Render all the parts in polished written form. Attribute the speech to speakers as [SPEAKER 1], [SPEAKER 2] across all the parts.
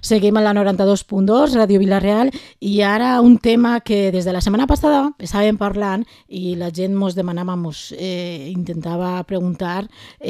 [SPEAKER 1] Seguim a la 92.2, Ràdio Vila-real, i ara un tema que des de la setmana passada estàvem parlant i la gent mos demanava, intentava preguntar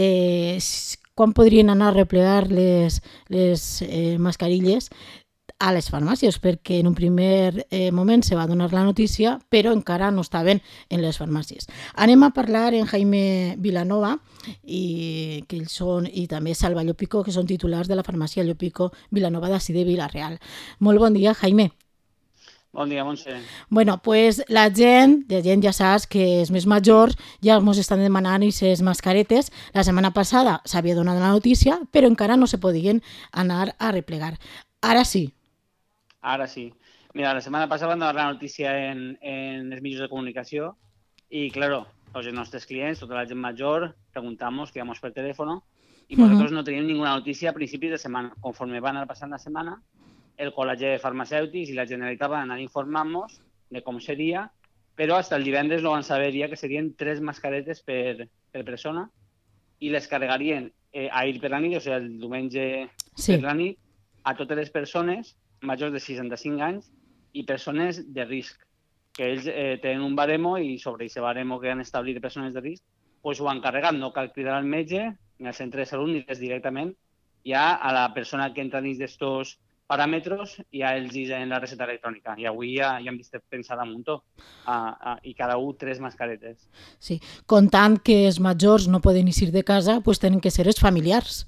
[SPEAKER 1] quan podrien anar a replegar les mascarilles a les farmàcies, perquè en un primer moment se va donar la notícia, però encara no estaven en les farmàcies. Anem a parlar en Jaime Vilanova i també Salva Llopico, que són titulars de la farmàcia Llopico Vilanova d'ací de Vila-real. Molt bon dia, Jaime.
[SPEAKER 2] Bon dia, Montse.
[SPEAKER 1] Bueno, pues la gent ja saps que és més majors, ja ens estan demanant aquestes mascaretes. La setmana passada s'havia donat la notícia, però encara no se podien anar a replegar. Ara sí.
[SPEAKER 2] Ara sí. Mira, la setmana passada van donar la notícia en els mitjans de comunicació i, claro, els nostres clients, tota la gent major, preguntamos, que llamamos per telèfon i nosaltres no teníem ninguna notícia a principis de setmana. Conforme van anar passant la setmana, el Col·legi de Farmacèutics i la Generalitat van anar informant-nos de com seria, però fins el divendres no van saber ja que serien 3 mascaretes per persona i les carregarien ahir per la nit, o sigui, el diumenge per la nit, a totes les persones majors de 65 anys i persones de risc, que ells tenen un baremo i sobre aquest baremo que han establit de persones de risc, doncs ho han carregat, no cal cridar al metge ni al centre de salut ni res directament, ja a la persona que entra dins d'estos paràmetres ja els dicen la recepta electrònica. I avui ja hem vist pensar a muntó. I cada un 3 mascaretes.
[SPEAKER 1] Sí, comptant que els majors no poden eixir de casa, doncs tenen que ser els familiars.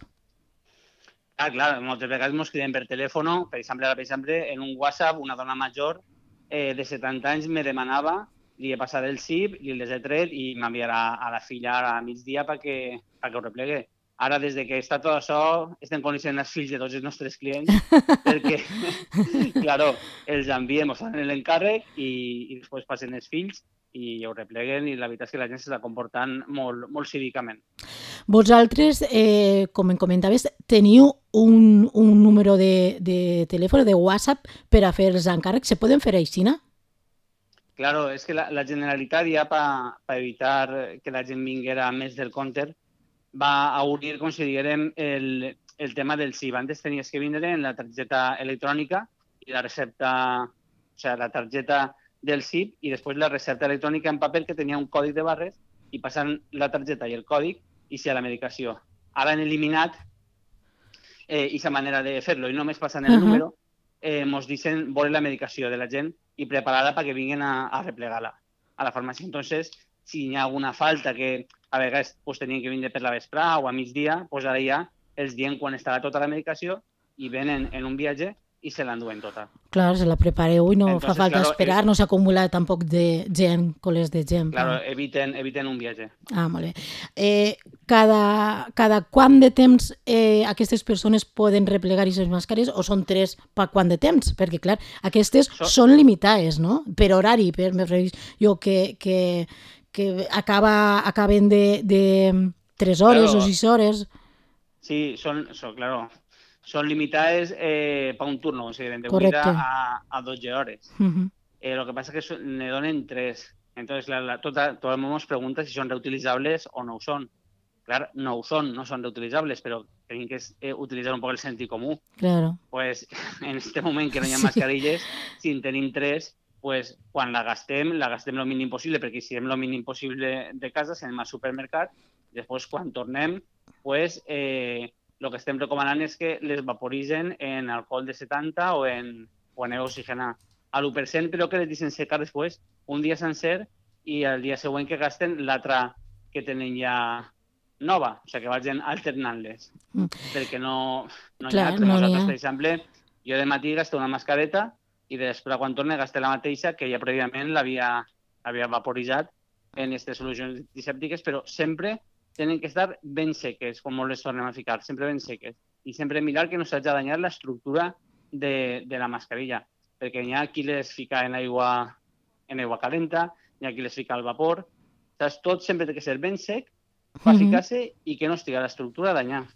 [SPEAKER 2] Clar, moltes vegades ens criden per telèfon. Per exemple, en un WhatsApp, una dona major de 70 anys me demanava, li he passat el CIP, li les he tret i m'enviarà a la filla a migdia perquè ho replegui. Ara, des que està tot això, estem coneixent els fills de tots els nostres clients perquè, claro, els enviem, ens fan l'encàrrec i després passen els fills i ho repleguen i la veritat és que la gent s'està comportant molt cívicament.
[SPEAKER 1] Vosaltres, com em comentaves, teniu un número de telèfon, de WhatsApp, per a fer els encàrrecs. Se poden fer així, no?
[SPEAKER 2] Claro, és que la Generalitat ja per evitar que la gent vinguera més del compte va a obrir, com si diguem, el tema del CIP. Antes tenies que vindre en la targeta electrònica i la recepta, o sigui, la targeta del CIP i després la recepta electrònica en paper que tenia un còdic de barres i passant la targeta i el còdic i la medicació. Ara han eliminat aquesta manera de fer-lo i només passant el número ens dicen veure la medicació de la gent i preparar-la perquè vinguin a replegar-la a la farmàcia. Entonces, si hi ha alguna falta que a vegades tenien que vindre per la vesprà o a migdia, ara ja els diem quan estarà tota la medicació i venen en un viatge i se l'enduen tota.
[SPEAKER 1] Clar, se la prepareu i no fa falta esperar, no s'acumula tampoc de gent, col·les de gent.
[SPEAKER 2] Clar, eviten un viatge.
[SPEAKER 1] Molt bé. Cada quant de temps aquestes persones poden replegar aquestes màscares o són 3 per quant de temps? Perquè, clar, aquestes són limitades, no? Per horari, jo que acaben de 3 hores o 6 hores.
[SPEAKER 2] Sí, son limitadas para un turno, o sea, de 1 a 12 horas. Lo que pasa es que ne donen 3. Entonces, todo el mundo nos pregunta si son reutilizables o no son. Claro, no son reutilizables, pero tienen que utilizar un poco el sentido común.
[SPEAKER 1] Claro.
[SPEAKER 2] Pues en este momento que no hi ha mascarilles, si en tenim 3, pues quan la gastem lo mínim possible, perquè si hem lo mínim possible de casa, si anem al supermercat, després quan tornem, pues el que estem recomanant és que les vaporitzen en alcohol de 70 o en aigua oxigenada a l'1%, però que les deixen secar després un dia sencer i el dia següent que gasten l'altra que tenen ja nova, o sigui que vagin alternant-les, perquè no hi ha altre. Nosaltres, per exemple, jo de matí gasto una mascareta i després quan torne gaste la mateixa que ja prèviament l'havia vaporitzat en aquestes solucions antisèptiques, però sempre tenen que estar ben seques, com les tornem a ficar, sempre ben seques. I sempre mirar que no s'hagi danyat l'estructura de la mascarilla, perquè hi ha qui les fica en aigua calenta, hi ha qui les fica al vapor. Tot sempre té que ser ben sec, per ficar-se i que no estigui l'estructura danyada.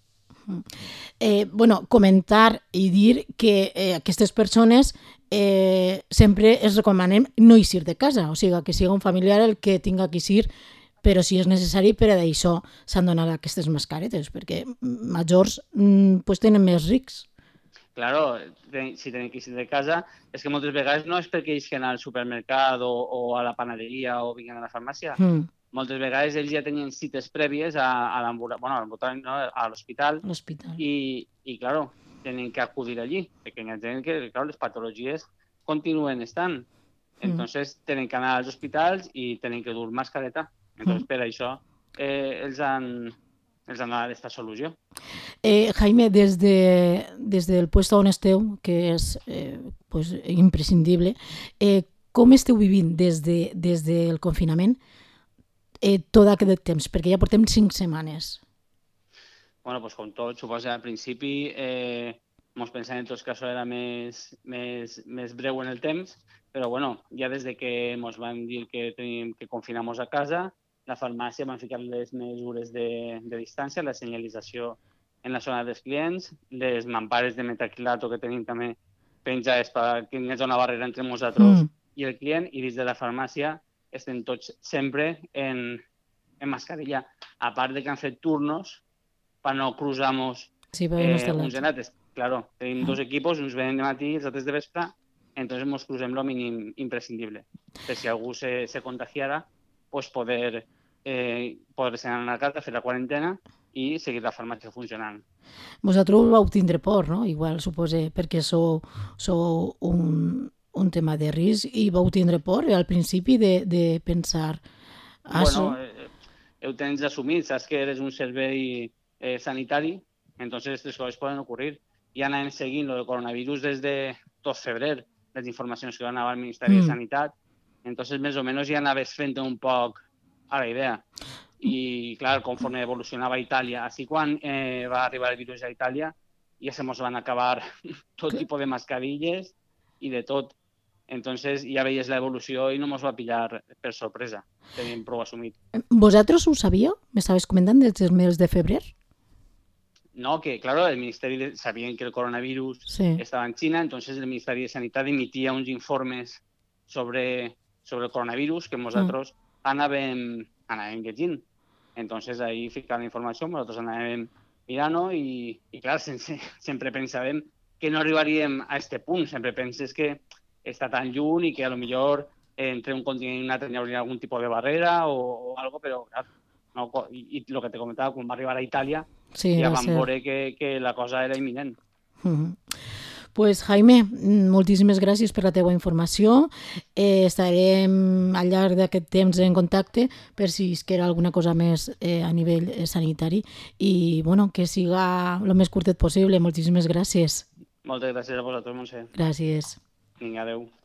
[SPEAKER 1] Comentar i dir que aquestes persones sempre es recomanem no eixir de casa, o sigui, que sigui un familiar el que tinga que eixir, però si és necessari, per a això s'han donat aquestes mascaretes, perquè majors tenen més riscs.
[SPEAKER 2] Claro, si tenen que eixir de casa, és que moltes vegades no és perquè eixen al supermercat o a la panaderia o vinguen a la farmàcia. Moltes vegades ells ja tenien cites prèvies a l'ambulatori, no? A l'hospital, i claro, tenen que acudir allí, perquè tenen que, claro, les patologies continuen estant. Entonces tenen que anar als hospitals i tenen que dur mascareta. Entonces per això els han donat aquesta solució.
[SPEAKER 1] Jaime, des del puesto on esteu, que és pues, imprescindible, com esteu vivint des del confinament tot aquest temps? Perquè ja portem 5 setmanes.
[SPEAKER 2] Bueno, pues com tot, suposa, al principi ens pensàvem tots que això era més breu en el temps, però bueno, ja des que ens van dir que tenim que confinar-nos a casa, la farmàcia van ficar les mesures de distància, la senyalització en la zona dels clients, les mampares de metacrilato que tenim també penjades perquè hi hagi una barrera entre nosaltres i el client, i dins de la farmàcia estem tots sempre en mascarilla, a part de que han fet turnos per no cruzar-nos uns en altres. Claro, tenim 2 equipos, uns venen de matí i els altres de vespre, entonces ens cruzem lo mínim imprescindible. Per si algú se contagiara, pues poder anar a la casa, fer la quarantena i seguir la farmàcia funcionant.
[SPEAKER 1] Vosaltres vau tindre por, no? Igual, supose, perquè sou un tema de risc i vau tindre por al principi de pensar...
[SPEAKER 2] Bueno, ho tens assumit, saps que eres un servei sanitari, entonces aquestes coses poden ocurrir. Ja anàvem seguint el coronavirus des de tot febrer, les informacions que donava el Ministeri de Sanitat, entonces més o menys ja anaves fent un poc a la idea. I, clar, conforme evolucionava Itàlia, així quan va arribar el virus a Itàlia, ja se mos van acabar tot tipus de mascarilles i de tot. Entonces ja veies l'evolució i no mos va pillar per sorpresa. Tenim prou assumit.
[SPEAKER 1] ¿Vosaltres ho sabíeu? ¿M'estaves comentant des del mes de febrer?
[SPEAKER 2] No, que claro, el Ministeri sabien que el coronavirus estava en China, entonces el Ministeri de Sanitat emitia uns informes sobre el coronavirus que nosaltres anàvem llegint. Entonces ahí ficava la informació, nosaltres anàvem mirant i clar, sempre pensàvem que no arribaríem a aquest punt. Sempre penses que està tan lluny i que a lo millor entre un continent i un altre hi hauria algun tipus de barrera o algo, però clar, no, i el que te comentava, quan va arribar a Itàlia, ja vam veure que la cosa era imminent.
[SPEAKER 1] Pues Jaime, moltíssimes gràcies per la teua informació. Estarem al llarg d'aquest temps en contacte per si es queda alguna cosa més a nivell sanitari i bueno, que siga el més curtet possible. Moltíssimes gràcies.
[SPEAKER 2] Moltes gràcies a vosaltres, Montse.
[SPEAKER 1] Gràcies.
[SPEAKER 2] Vinga, adeu.